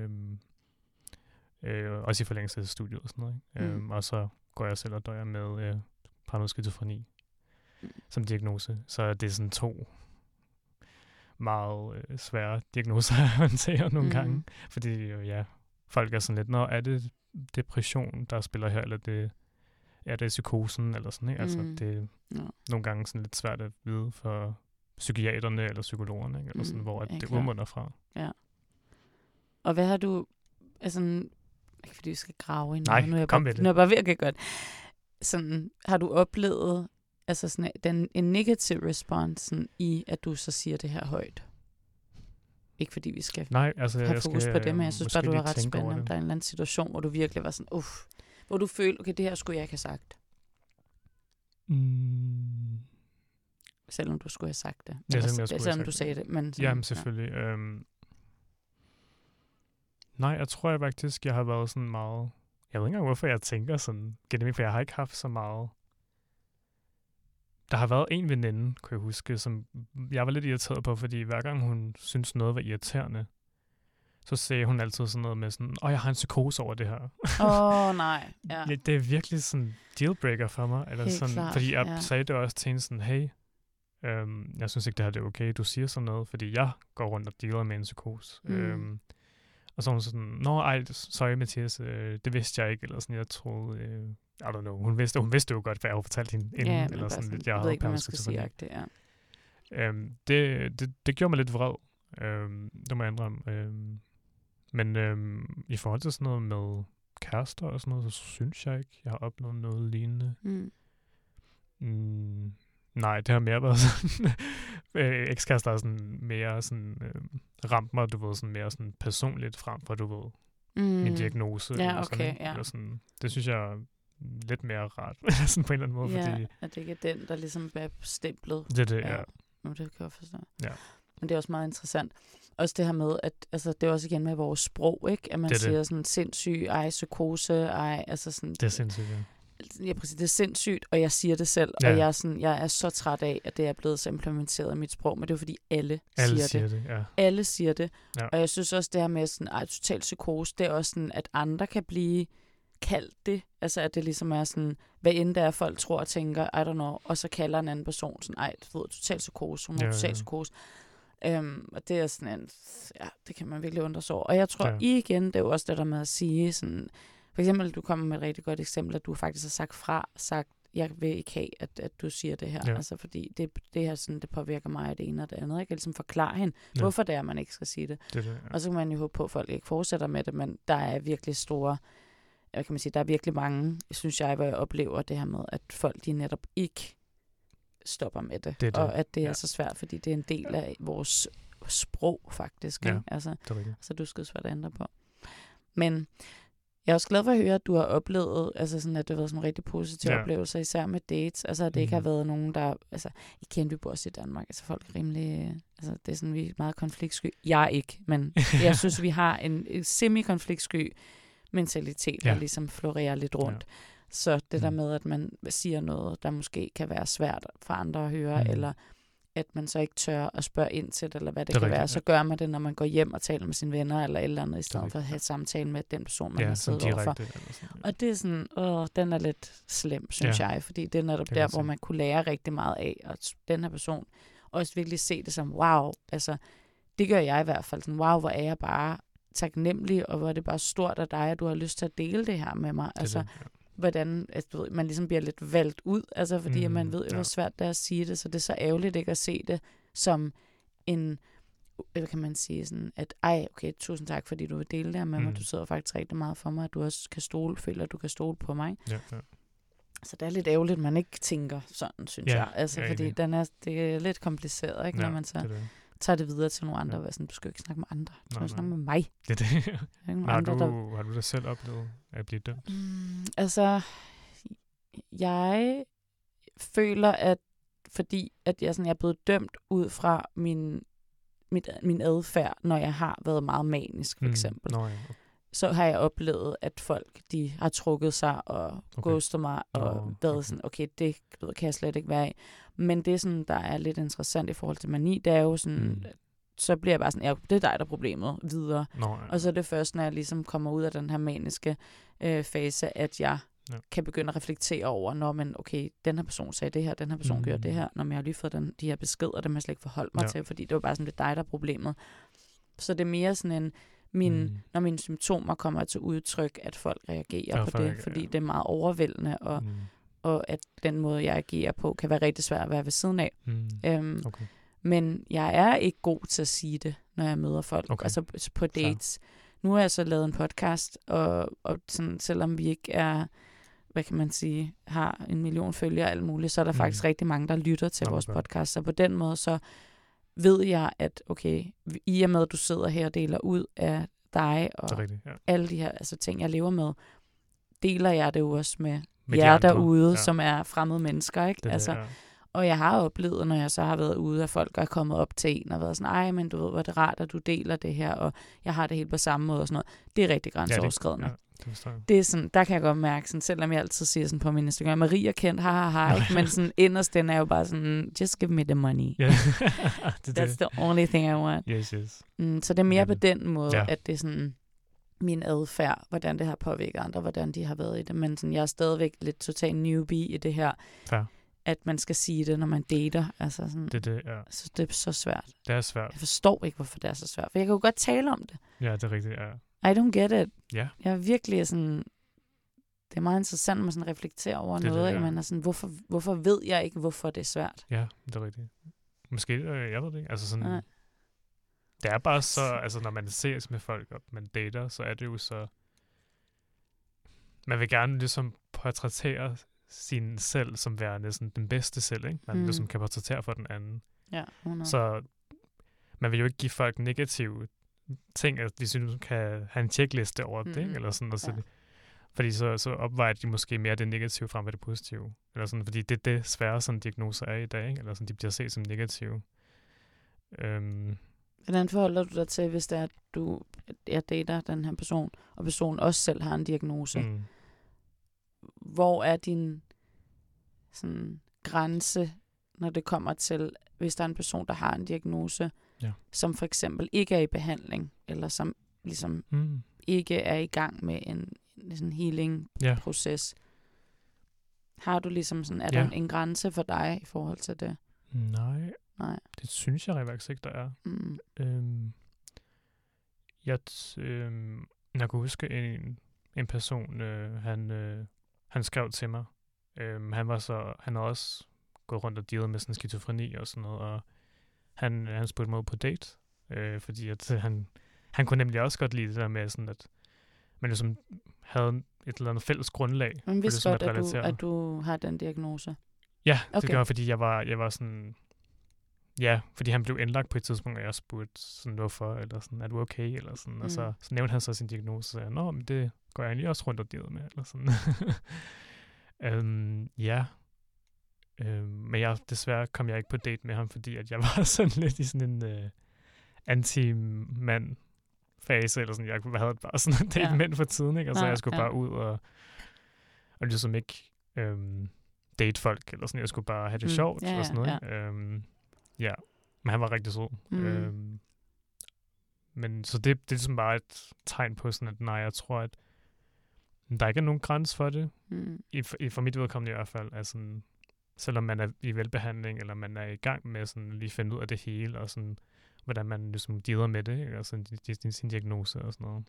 Også i forlængelse af studiet og sådan noget. Og så går jeg selv og døjer med paranoid skizofreni som diagnose. Så det er sådan to meget svære diagnoser at håndtere nogle gange. Fordi folk er sådan lidt, er det depression, der spiller her, eller er det psykosen, eller sådan, ikke? Altså, det er nogle gange sådan lidt svært at vide for psykiaterne eller psykologerne, ikke? Eller sådan, hvor det udmunder fra. Ja. Og hvad har du, altså, ikke fordi vi skal grave ind. Nej, kom med det. Nu er jeg bare virkelig godt. Sådan, har du oplevet altså sådan en negativ respons sådan, i, at du så siger det her højt? Ikke fordi vi skal have fokus på det, men jeg synes bare, du er ret spændende. Der er en eller anden situation, hvor du virkelig var sådan, hvor du følte, okay, det her skulle jeg ikke have sagt. Selvom du skulle have sagt det. Ja, selvom du sagde det. Men sådan, jamen, selvfølgelig. Ja. Nej, jeg tror faktisk, jeg har været sådan meget... Jeg ved ikke engang, hvorfor jeg tænker sådan... For jeg har ikke haft så meget... Der har været en veninde, kunne jeg huske, som jeg var lidt irriteret på, fordi hver gang hun syntes noget var irriterende, så sagde hun altid sådan noget med sådan, jeg har en psykose over det her. Nej. Ja. Ja, det er virkelig sådan dealbreaker for mig. Eller sådan, klart, fordi jeg sagde det også til hende sådan, hey, jeg synes ikke, det her det er okay, du siger sådan noget, fordi jeg går rundt og dealer med en psykose. Og så hun sådan, sorry Mathias, det vidste jeg ikke, eller sådan, jeg troede, I don't know, hun vidste jo godt, hvad jeg havde fortalt hende inden, eller sådan lidt, jeg ved ikke, hvad man skal sige, det gjorde mig lidt vred, det må jeg indrømme. Men i forhold til sådan noget med kærester og sådan noget, så synes jeg ikke, jeg har opnået noget lignende. Nej, det har mere været sådan, ekskærester er sådan mere sådan, ramt mig, du ved, sådan mere sådan personligt frem for, du ved, min diagnose. Ja, okay, sådan, eller sådan, det synes jeg er lidt mere rart, sådan på en eller anden måde. Ja, fordi, at det ikke er den, der ligesom er stemplet. Det, ja. Nu, det kan jeg forstå. Ja. Men det er også meget interessant. Også det her med, at altså, det er også igen med vores sprog, ikke? At man siger sådan sindssyg, psykose, altså sådan... Det er sindssygt, ja. Ja, præcis. Det er sindssygt, og jeg siger det selv. Ja. Og jeg er så træt af, at det er blevet så implementeret i mit sprog, men det er fordi alle siger det. Ja. Alle siger det. Ja. Og jeg synes også, det her med sådan, total psykose, det er også sådan, at andre kan blive kaldt det. Altså, at det ligesom er sådan, hvad end der er, folk tror og tænker, I don't know, og så kalder en anden person sådan, total psykose, hun har total psykose. Og det er sådan en, det kan man virkelig undre sig over. Og jeg tror igen, det er jo også det der med at sige sådan, for eksempel, du kommer med et rigtig godt eksempel, at du faktisk har sagt, jeg vil ikke have, at du siger det her. Ja. Altså, fordi det her sådan, det påvirker mig af det ene og det andet. Ikke? Ligesom forklare hende, hvorfor det er, man ikke skal sige det. Og så kan man jo håbe på, at folk ikke fortsætter med det, men der er virkelig store, kan man sige, der er virkelig mange, synes jeg, hvor jeg oplever det her med, at folk de netop ikke stopper med det. Og at det er så svært, fordi det er en del af vores sprog, faktisk. Ikke? Altså, så du skal svært at ændre på. Men jeg er også glad for at høre, at du har oplevet, altså sådan, at det har været sådan en rigtig positiv oplevelse, især med dates. Altså, at det ikke har været nogen, der... Altså, I kender vi bor også i Danmark. Altså, folk er rimelig... Altså, det er sådan, vi er meget konfliktsky. Jeg er ikke, men jeg synes, vi har en semi-konfliktsky mentalitet, der ligesom florerer lidt rundt. Ja. Så det der med, at man siger noget, der måske kan være svært for andre at høre, eller at man så ikke tør at spørge ind til det, eller hvad det kan være, så gør man det, når man går hjem og taler med sine venner, eller et eller andet, i stedet for at have et samtale med den person, man har siddet overfor. Og det er sådan, den er lidt slem, synes jeg, fordi det er netop der, hvor man kunne lære rigtig meget af, og den her person også virkelig se det som, wow, altså, det gør jeg i hvert fald, sådan, wow, hvor er jeg bare taknemmelig, og hvor er det bare stort af dig, at du har lyst til at dele det her med mig, altså, hvordan altså, man ligesom bliver lidt valgt ud, altså fordi at man ved jo, hvor svært det er at sige det, så det er så ærgerligt ikke at se det som en, hvad kan man sige, sådan, at okay, tusind tak, fordi du vil dele det her med mig, du sidder faktisk rigtig meget for mig, at du også kan føler, at du kan stole på mig. Ja. Så det er lidt ærgerligt, at man ikke tænker sådan, synes jeg, altså fordi det er lidt kompliceret, ikke, når man så tager det videre til nogle andre, og sådan, du skal jo ikke snakke med andre, du skal snakke med mig. Det er det. Har du da selv oplevet at blive dømt? Altså, jeg føler, at fordi at jeg er blevet dømt ud fra min adfærd, når jeg har været meget manisk, for eksempel. Så har jeg oplevet, at folk, de har trukket sig og ghostet mig, og været sådan, okay, det kan jeg slet ikke være i. Men det, sådan, der er lidt interessant i forhold til mani, det er jo sådan, så bliver jeg bare sådan, det er dig, der er problemet, videre. Og så er det først, når jeg ligesom kommer ud af den her maniske fase, at jeg kan begynde at reflektere over, når man, okay, den her person sagde det her, den her person gjorde det her, når jeg har lige fået de her beskeder, dem jeg slet ikke forholdt mig til, fordi det var bare sådan, det er dig, der er problemet. Så det er mere sådan når mine symptomer kommer til udtryk, at folk reagerer på det, fordi det er meget overvældende, og at den måde, jeg agerer på, kan være rigtig svært at være ved siden af. Okay. Men jeg er ikke god til at sige det, når jeg møder folk, altså på dates. Nu har jeg så lavet en podcast, og sådan, selvom vi ikke er, hvad kan man sige, har 1 million følgere og alt muligt, så er der faktisk rigtig mange, der lytter til vores podcast. Så på den måde, så ved jeg, at okay, i og med, at du sidder her og deler ud af dig, og alle de her ting, jeg lever med, deler jeg det jo også med jer derude, som er fremmede mennesker, ikke? Og jeg har oplevet, når jeg så har været ude, at folk er kommet op til en og været sådan, ej, men du ved, hvor det er rart, at du deler det her, og jeg har det helt på samme måde og sådan noget. Det er rigtig grænseoverskridende. Det er sådan, der kan jeg godt mærke, sådan, selvom jeg altid siger sådan på min Instagram, Marie er kendt, ikke? Men sådan inderst den er jo bare sådan, just give me the money. That's the only thing I want. Yes. Så det er mere på den måde, at det er sådan min adfærd, hvordan det har påvirket andre, hvordan de har været i det. Men sådan, jeg er stadigvæk lidt total newbie i det her. At man skal sige det, når man dater. Altså sådan, så det er så svært. Det er svært. Jeg forstår ikke, hvorfor det er så svært. For jeg kan jo godt tale om det. Ja, det er rigtigt, I don't get it. Ja. Jeg er virkelig sådan... Det er meget interessant, at man sådan reflekterer over noget. Man er sådan, hvorfor ved jeg ikke, hvorfor det er svært? Ja, det er rigtigt. Måske, jeg ved det ikke. Altså sådan... Det er bare så... Altså, når man ses med folk, og man dater, så er det jo så... Man vil gerne ligesom portrættere sin selv som værende sådan den bedste selv, ikke? Man ligesom kan portrættere for den anden. Ja, 100. Så man vil jo ikke give folk negative ting, at de synes, kan have en checkliste over det, ikke? Eller sådan, og så fordi så opvejer de måske mere det negative frem for det positive. Eller sådan, fordi det er det svære, sådan diagnoser er i dag, ikke? Eller sådan, de bliver set som negative. Hvordan forholder du dig til, hvis det er, at jeg dater den her person, og personen også selv har en diagnose? Hvor er din sådan, grænse, når det kommer til, hvis der er en person, der har en diagnose, som for eksempel ikke er i behandling, eller som ligesom ikke er i gang med en sådan healing-proces? Har du ligesom sådan, er der en grænse for dig i forhold til det? Nej. Det synes jeg faktisk ikke, der er. Jeg kan huske en person, han skrev til mig. Han har også gået rundt og dealet med sådan skizofreni og sådan noget, og han spurgte mig på date, fordi at han kunne nemlig også godt lide det der med sådan, at man ligesom havde et eller andet fælles grundlag. Men vidste godt, at du har den diagnose? Ja, det gør, fordi jeg var sådan... Ja, fordi han blev indlagt på et tidspunkt, og jeg spurgte sådan, hvorfor, eller sådan, er du okay, eller sådan, og så nævnte han så sin diagnose, og sagde, nå, men det går jeg egentlig også rundt og dealer med, eller sådan. Men desværre kom jeg ikke på date med ham, fordi at jeg var sådan lidt i sådan en anti-mand-fase, eller sådan, jeg havde bare sådan en date mænd for tiden, ikke? Og så jeg skulle bare ud og ligesom ikke date folk, eller sådan, jeg skulle bare have det sjovt, og sådan noget, ja, men han var rigtig sød. Men så det er ligesom bare et tegn på sådan, at nej, jeg tror, at der ikke er nogen grænse for det. For mit vedkommende i hvert fald. Altså, selvom man er i velbehandling, eller man er i gang med sådan lige finde ud af det hele, og sådan, hvordan man ligesom dealer med det, og sådan sin diagnose og sådan noget.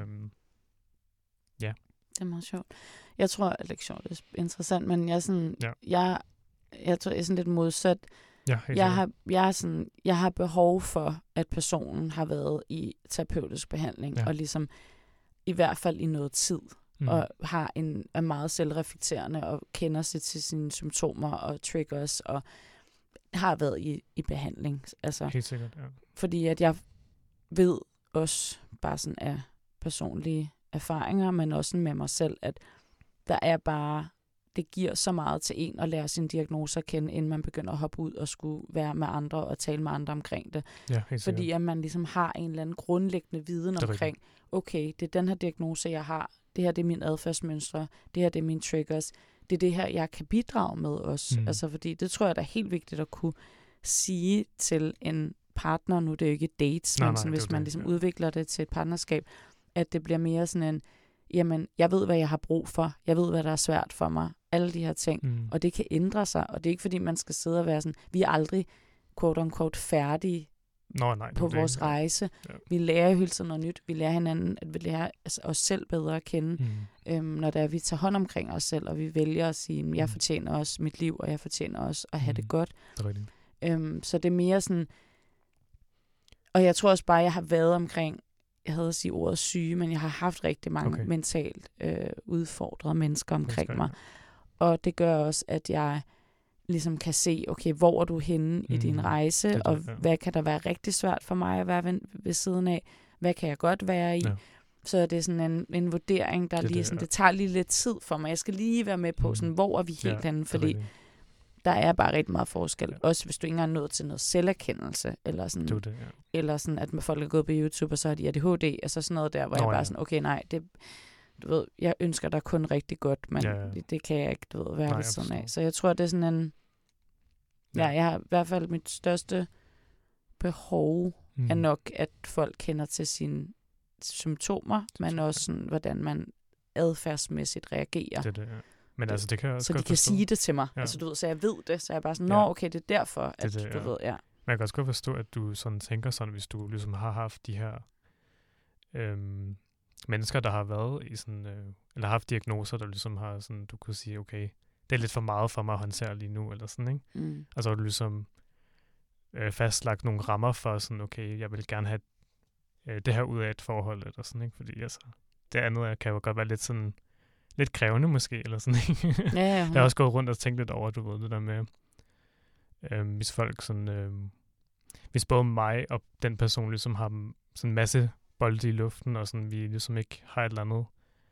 Ja. Det er meget sjovt. Jeg tror, at det er sjovt, det er interessant, men jeg er sådan, jeg tror, jeg er sådan lidt modsat. Ja, jeg har behov for, at personen har været i terapeutisk behandling, og ligesom i hvert fald i noget tid, og er meget selvreflekterende, og kender sig til sine symptomer og triggers, og har været i behandling. Altså, helt sikkert, ja. Fordi at jeg ved også bare sådan af personlige erfaringer, men også med mig selv, at der er bare... Det giver så meget til en at lære sine diagnoser at kende, inden man begynder at hoppe ud og skulle være med andre og tale med andre omkring det. Ja, fordi at man ligesom har en eller anden grundlæggende viden omkring, okay, det er den her diagnose, jeg har. Det her, det er min adfærdsmønstre. Det her, det er mine triggers. Det er det her, jeg kan bidrage med også. Altså, fordi det tror jeg, der er helt vigtigt at kunne sige til en partner. Nu det er jo ikke dates, men sådan, hvis man ligesom udvikler det til et partnerskab, at det bliver mere sådan en, jamen, jeg ved, hvad jeg har brug for. Jeg ved, hvad der er svært for mig. Alle de her ting. Og det kan ændre sig. Og det er ikke, fordi man skal sidde og være sådan, vi er aldrig, quote unquote, færdige på vores rejse. Ja. Vi lærer jo hele tiden noget nyt. Vi lærer hinanden, at vi lærer os selv bedre at kende. Når det er, vi tager hånd omkring os selv, og vi vælger at sige, jeg fortjener også mit liv, og jeg fortjener også at have det godt. Så det er mere sådan, og jeg tror også bare, jeg har været omkring, jeg havde at sige ordet syge, men jeg har haft rigtig mange mentalt udfordrede mennesker omkring mig. Og det gør også, at jeg ligesom kan se, okay, hvor er du henne i din rejse, og hvad kan der være rigtig svært for mig at være ved siden af? Hvad kan jeg godt være i? Ja. Så er det sådan en vurdering, der lige sådan, det tager lige lidt tid for mig. Jeg skal lige være med på, sådan, hvor er vi helt henne, fordi der er bare rigtig meget forskel. Ja. Også hvis du ikke engang er nået til noget selverkendelse, eller sådan, eller sådan, at folk er gået på YouTube, og så har de ADHD, altså sådan noget der, hvor jeg bare sådan, okay, nej, det, du ved, jeg ønsker dig kun rigtig godt, men det kan jeg ikke, du ved, være ved siden af. Så jeg tror, det er sådan en, jeg har i hvert fald mit største behov er nok, at folk kender til sine symptomer, men også sådan, hvordan man adfærdsmæssigt reagerer. Men altså, det kan jeg også så de kan sige det til mig. Altså, du ved, så jeg ved det, så jeg er bare sådan, okay, det er derfor, at du ved, Men jeg kan også godt forstå, at du sådan tænker sådan, hvis du ligesom har haft de her mennesker, der har været i sådan, eller haft diagnoser, der ligesom har sådan, du kunne sige, okay, det er lidt for meget for mig at håndtere lige nu, eller sådan, ikke? Og så har du ligesom fastlagt nogle rammer for sådan, okay, jeg vil gerne have det her ud af et forhold, eller sådan, ikke? Fordi altså, det andet kan jo godt være lidt sådan, lidt krævende måske, eller sådan, ikke? Jeg har også gået rundt og tænkt lidt over, du ved, det der med, hvis folk sådan, hvis både mig og den person ligesom har sådan en masse bolde i luften, og sådan, vi ligesom ikke har et eller andet,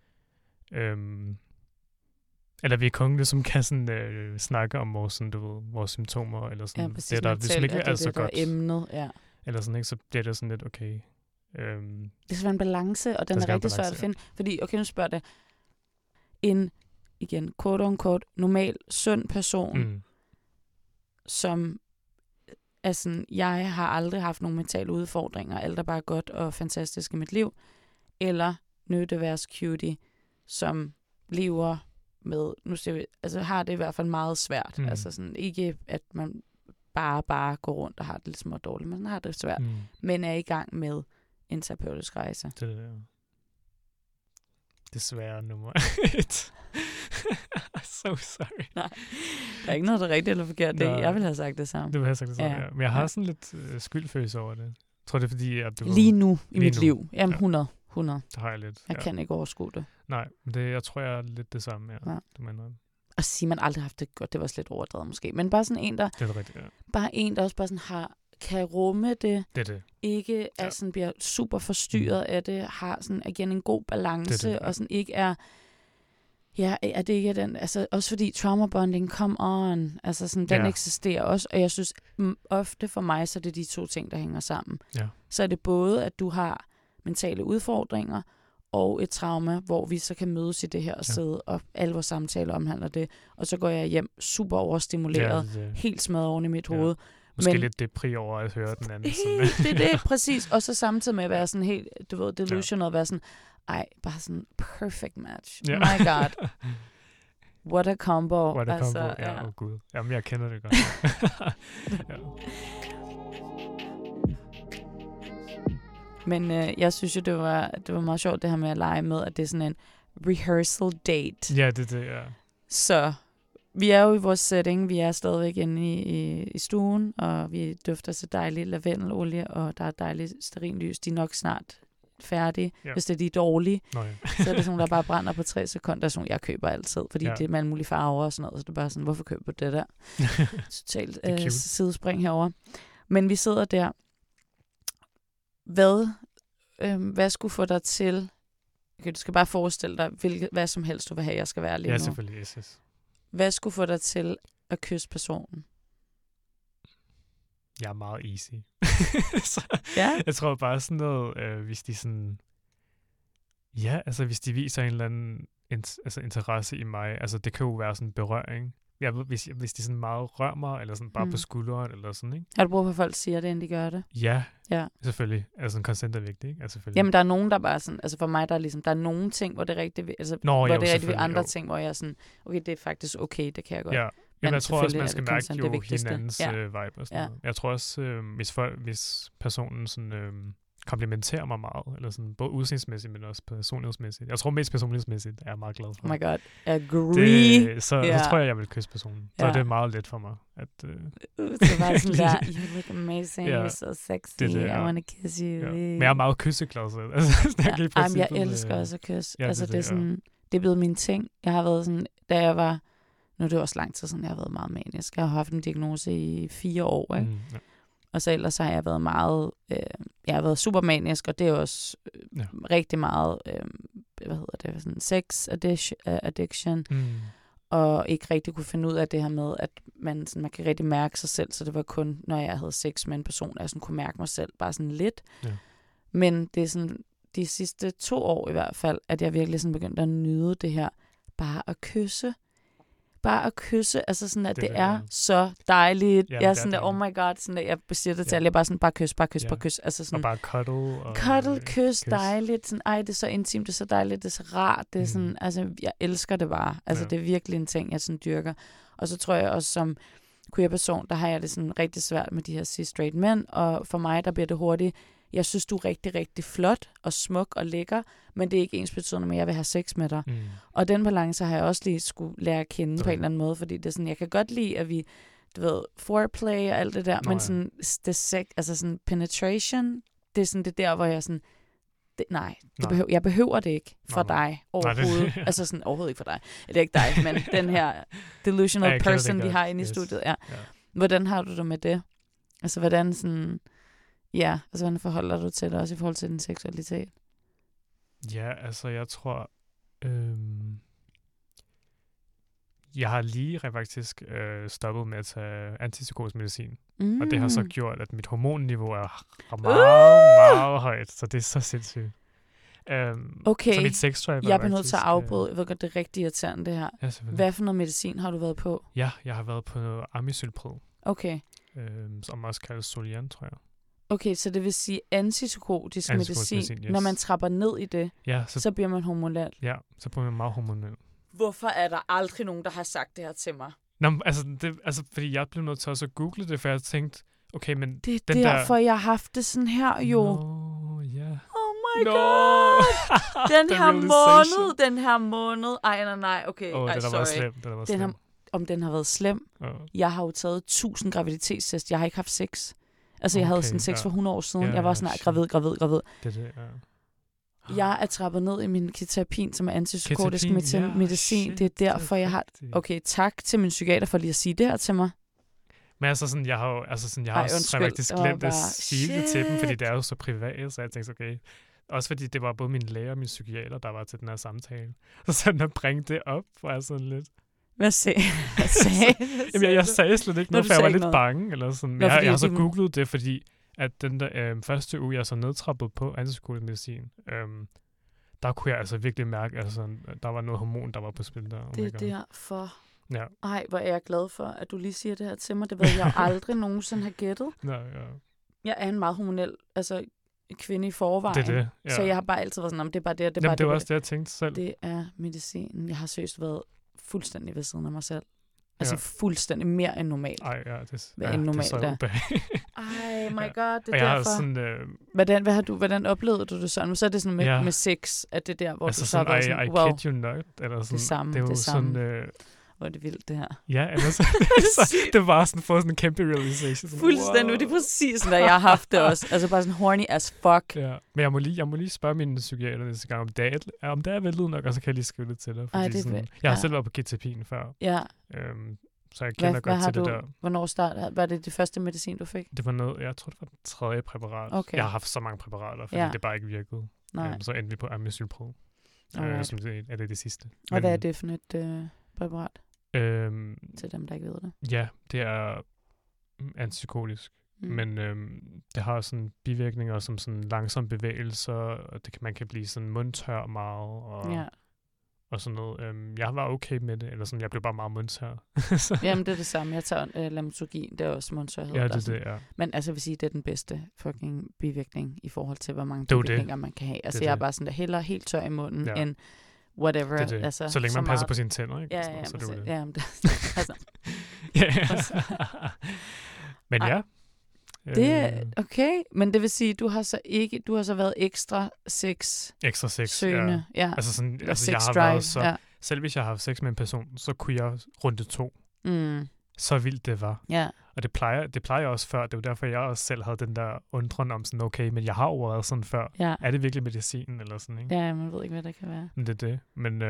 eller vi kun ligesom kan sådan, snakke om vores, sådan, du ved, vores symptomer, eller sådan, præcis, det der ligesom ikke er så godt. Emnet, eller sådan, ikke, så bliver det sådan lidt, okay. Det skal være en balance, og den er rigtig svært at finde, fordi, okay, nu spørger det, en, igen, quote unquote, normal, sund person, som er sådan, jeg har aldrig haft nogle mentale udfordringer, alt er bare godt og fantastisk i mit liv, eller nøddeværs cutie, som lever med, nu ser vi, altså har det i hvert fald meget svært, altså sådan, ikke at man bare går rundt og har det lidt småt dårligt, man har det svært, men er i gang med en terapeutisk rejse. Desværre nummer 1. So sorry. Nej, der er ikke noget, der er rigtigt eller forkert. Jeg vil have sagt det samme. Du vil have sagt det samme, ja. Men jeg har sådan lidt skyldfølelse over det. Jeg tror, det er fordi, at du... Lige nu i mit liv. Jamen, 100. Det har jeg lidt. Jeg kan ikke overskue det. Nej, men jeg tror, jeg er lidt det samme, du mener. Og sige, man aldrig har haft det godt, det var slet overdrevet måske. Men bare sådan en, der... Det er rigtigt, bare en, der også bare sådan kan rumme det. Det. Ikke er sådan, bliver super forstyrret af det, har sådan igen en god balance, og sådan ikke er... Ja, er det ikke den... Altså, også fordi trauma bonding, come on. Altså, sådan, den eksisterer også. Og jeg synes, ofte for mig, så er det de to ting, der hænger sammen. Ja. Så er det både, at du har mentale udfordringer, og et trauma, hvor vi så kan mødes i det her sted, og alle vores samtaler omhandler det. Og så går jeg hjem super overstimuleret, helt smadret oven i mit hoved. Måske lidt depri over at høre den anden. det er præcis. Og så samtidig med at være sådan helt, du ved, delusional, at være sådan, bare sådan perfect match. Yeah. My God. What a combo. What a combo, ja. Gud. Jamen, jeg kender det godt. Men jeg synes jo, det var meget sjovt, det her med at lege med, at det er sådan en rehearsal date. Ja, det, ja. Så vi er jo i vores setting, vi er stadigvæk inde i stuen, og vi dufter så dejligt lavendelolie, og der er dejligt stearinlys. De er nok snart færdige. Hvis det er de dårlige, så er det sådan, der bare brænder på 3 sekunder, sådan jeg køber altid, fordi det er med alle mulige farver og sådan noget, så det er bare sådan, hvorfor køber du det der? Totalt sidespring herover. Men vi sidder der. Hvad skulle få dig til, okay, du skal bare forestille dig, hvad som helst du vil have, jeg skal være lige nu. Ja, selvfølgelig, yes. Hvad skulle få dig til at kysse personen? Jeg er meget easy. Jeg tror bare sådan noget, hvis de sådan... Ja, altså hvis de viser en eller anden interesse i mig, altså det kan jo være sådan en berøring, hvis de sådan meget rører mig, eller sådan bare på skulderen, eller sådan, ikke? Har du brug for, at folk siger det, inden de gør det? Ja, selvfølgelig. Altså, en consent er vigtig, ikke? Altså, selvfølgelig. Jamen, der er nogen, der bare sådan, altså for mig, der er ligesom, der er nogle ting, hvor det er rigtigt, altså, hvor det er rigtigt ved andre ting, hvor jeg er sådan, okay, det er faktisk okay, det kan jeg godt. Ja. Jamen, jeg tror også, man skal mærke jo hinandens vibe og sådan noget. Jeg tror også, hvis personen sådan komplimenterer mig meget, eller sådan både udseendsmæssigt, men også personlighedsmæssigt. Jeg tror mest personlighedsmæssigt er jeg meget glad for. Oh my god, agree. Så tror jeg vil kysse personen. Så er det meget let for mig. Så bare sådan der, you look amazing, you're so sexy, I wanna kiss you. Ja. Men jeg er meget kysseglad, så altså, jeg elsker også at kysse. Altså det er sådan, det er blevet min ting. Jeg har været sådan, da jeg var, nu er det også lang tid siden, jeg har været meget manisk. Jeg har haft en diagnose i 4 år, ikke? Og så ellers har jeg været meget, jeg har været super manisk, og det er også rigtig meget, sådan sex addiction, og ikke rigtig kunne finde ud af det her med, at man kan rigtig mærke sig selv, så det var kun, når jeg havde sex med en person, at jeg sådan kunne mærke mig selv, bare sådan lidt. Ja. Men det er sådan, de sidste 2 år i hvert fald, at jeg virkelig sådan begyndte at nyde det her, bare at kysse. Bare at kysse, altså sådan, at det er så dejligt. Jeg er sådan der, oh my god, sådan der, jeg bestiger det til alle, jeg bare sådan, bare kys, bare kys. Altså sådan, og bare cuddle. Cuddle, kys, dejligt. Sådan, ej, det er så intimt, det er så dejligt, det er så rart. Det er sådan, altså, jeg elsker det bare. Altså, det er virkelig en ting, jeg sådan dyrker. Og så tror jeg også, som queer-person, der har jeg det sådan rigtig svært med de her cis-straight mænd, og for mig, der bliver det hurtigt, jeg synes, du er rigtig, rigtig flot og smuk og lækker, men det er ikke ensbetydende med, at jeg vil have sex med dig. Og den balance har jeg også lige skulle lære at kende på en eller anden måde, fordi det er sådan, jeg kan godt lide, at vi, du ved, foreplay og alt det der, men sådan, det sex, altså sådan penetration, det er sådan det der, hvor jeg sådan, jeg behøver det ikke for dig overhovedet. Altså sådan, overhovedet ikke for dig. Det er ikke dig, men den her delusional person, vi har inde i studiet. Ja. Hvordan har du det med det? Altså, hvordan sådan... Ja, altså hvordan forholder du til det også i forhold til din seksualitet? Ja, altså jeg tror, jeg har lige faktisk stoppet med at tage antipsykotisk medicin. Og det har så gjort, at mit hormonniveau er meget, meget højt. Så det er så sindssygt. Okay, så mit sexdrive jeg bliver nødt til at afbryde. Jeg ved godt, det er rigtig irriterende det her. Ja, hvad for noget medicin har du været på? Ja, jeg har været på noget Amisylpril. Okay. Som også kaldes Solian, tror jeg. Okay, så det vil sige antipsykotisk medicin. Yes. Når man trapper ned i det, så bliver man hormonel. Ja, så bliver man meget hormonel. Hvorfor er der aldrig nogen, der har sagt det her til mig? Nå, altså, fordi jeg blev nødt til også at google det, for jeg tænkte, okay, men... Det er derfor, jeg har haft det sådan her, jo. Oh my god! Den her måned. Ej, nej, okay. Sorry. Om den har været slem. Jeg har jo taget 1000 graviditetstest. Jeg har ikke haft sex. Altså, jeg havde sådan sex for 100 år siden. Jeg var sådan, gravid. Det, Jeg er trappet ned i min ketapin, som er antipsykotisk medicin. Det er derfor, jeg har... Okay, tak til min psykiater for lige at sige det her til mig. Men altså sådan, jeg har også faktisk glemt at sige det til dem, fordi det er jo så privat, så jeg tænkte, okay. Også fordi det var både min læge og min psykiater, der var til den her samtale. Så sådan at bringe det op, var jeg sådan lidt... Hvad sagde Jamen, jeg sagde slet ikke noget, for jeg var lidt bange. Eller sådan. Men jeg har så googlet det, fordi at den der første uge, jeg så nedtrappet på antipsykotisk medicin, der kunne jeg altså virkelig mærke, altså, der var noget hormon, der var på spil der. Det er derfor. Ja. Ej, hvor er jeg glad for, at du lige siger det her til mig. Det ved jeg aldrig nogensinde har gættet. Jeg er en meget hormonel, altså kvinde i forvejen. Det. Ja. Så jeg har bare altid været sådan, det er bare det. Det var også det, jeg tænkte selv. Det er medicinen. Jeg har seriøst været fuldstændig ved siden af mig selv. Altså fuldstændig mere end normalt. Ej, det er så ubehageligt. Ej, my god, det er derfor. Sådan, hvordan oplevede du det sådan? Så er det sådan med sex, at det der, hvor altså du så har været sådan, wow. I kid you not. Eller sådan, det samme. Hvor er det vildt, det her. Ja, ellers det var sådan, få sådan en kæmpe realization. Sådan, fuldstændig, det er præcis sådan, at jeg har haft det også. Altså bare sådan horny as fuck. Ja, men jeg må lige spørge mine psykiater næste gang, om det er vel nok, og så kan jeg lige skrive det til dig. Fordi jeg har selv været på ketapin før. Ja. Så jeg kender godt til det der. Hvornår startede? Var det første medicin, du fik? Det var noget, jeg tror, det var den 3. præparat. Okay. Jeg har haft så mange præparater, fordi det bare ikke virkede. Så endte vi på Amisylpril, som er det sidste. Og hvad er det for et præparat? Til dem, der ikke ved det. Ja, det er antipsykotisk. Men det har sådan bivirkninger som sådan langsomme bevægelser, og man kan blive sådan mundtør meget, og sådan noget. Jeg var okay med det, eller sådan, jeg blev bare meget mundtør. Jamen, det er det samme. Jeg tager Lamotrigin, det er også mundtørhed. Ja, det ja. Men altså, jeg vil sige, det er den bedste fucking bivirkning i forhold til, hvor mange bivirkninger man kan have. Altså, jeg er bare sådan, der hellere helt tør i munden, end whatever. Det. Altså, så længe man passer på sine tænder, ikke? Ja, så det er det. Ja, altså. Men ja. Det er okay, men det vil sige, du har så været ekstra sex søgende. Ja. Altså sådan, altså jeg har drive, været så, selv hvis jeg har haft sex med en person, så kunne jeg runde 2. Så vildt det var. Ja. Og det plejer jeg også før. Det var derfor, jeg også selv havde den der undren om sådan, okay, men jeg har jo været sådan før. Ja. Er det virkelig medicin eller sådan, ikke? Ja, man ved ikke, hvad det kan være. Men det er det. Men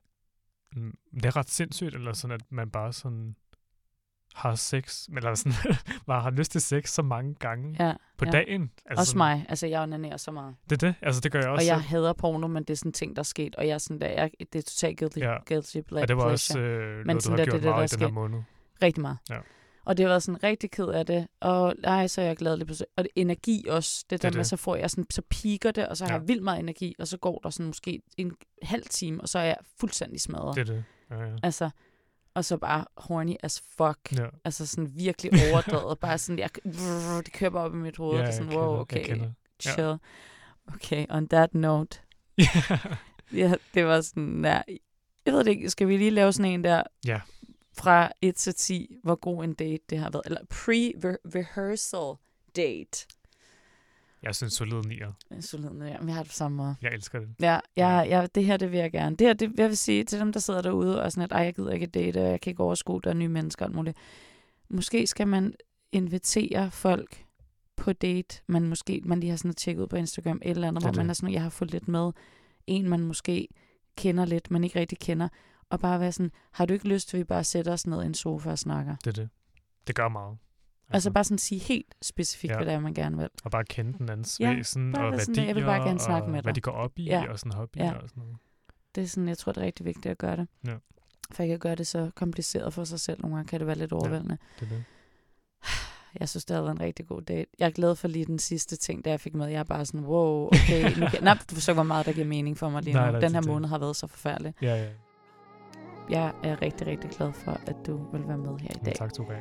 det er ret sindssygt, eller sådan, at man bare sådan har sex, eller sådan, bare har lyst til sex så mange gange på dagen. Altså også sådan, mig. Altså, jeg onanerer så meget. Det er det. Altså, det gør jeg også. Og jeg hader porno, men det er sådan ting, der er sket. Og jeg er sådan, det er totalt guilty pleasure. Og det var også noget, du har gjort meget i den her måned. Rigtig meget. Ja. Og det har været sådan rigtig ked af det. Og så er jeg glad lidt på. Og det, energi også. Det der med, så får jeg sådan, så piker det, og så har jeg vildt meget energi, og så går der sådan måske en halv time, og så er jeg fuldstændig smadret. Det er det. Ja. Altså, og så bare horny as fuck. Ja. Altså sådan virkelig overdrevet. Bare sådan, det kører bare op i mit hoved. Ja, sådan, wow, okay, chill. Ja. Okay, on that note. Ja, det var sådan, jeg ved det ikke, skal vi lige lave sådan en der? Ja. Fra 1 til 10, hvor god en date det har været. Eller pre-rehearsal date. Jeg synes solid 9'er. Solid 9'er. Vi har det på samme måde. Jeg elsker det. Ja, det her, det vil jeg gerne. Det her, det jeg vil sige til dem, der sidder derude og sådan, at jeg gider ikke date, og jeg kan ikke overskue, der er nye mennesker og alt muligt. Måske skal man invitere folk på date, man lige har sådan tjekket ud på Instagram, et eller andet, hvor man er sådan, jeg har fulgt lidt med. En, man måske kender lidt, man ikke rigtig kender. Og bare være sådan, har du ikke lyst til, at vi bare sætter os ned i en sofa og snakker? Det er det. Det gør meget. Altså bare sådan sige helt specifikt, hvad det er, man gerne vil. Og bare kende den andens væsen og værdier, sådan, jeg vil bare gerne snakke med dig. Hvad de går op i og sådan hobbyer og sådan noget. Det er sådan, jeg tror, det er rigtig vigtigt at gøre det. Ja. For ikke at gøre det så kompliceret for sig selv. Nogle gange kan det være lidt overvældende. Ja, det er det. Jeg synes, det har været en rigtig god date. Jeg er glad for lige den sidste ting, der jeg fik med. Jeg er bare sådan, wow, okay. Du forstår, hvor meget der giver mening for mig lige nu. Den her måned har været så forfærdelig. Ja. Jeg er rigtig, rigtig glad for, at du vil være med her i dag. Tak, Tove.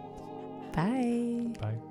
Bye. Bye.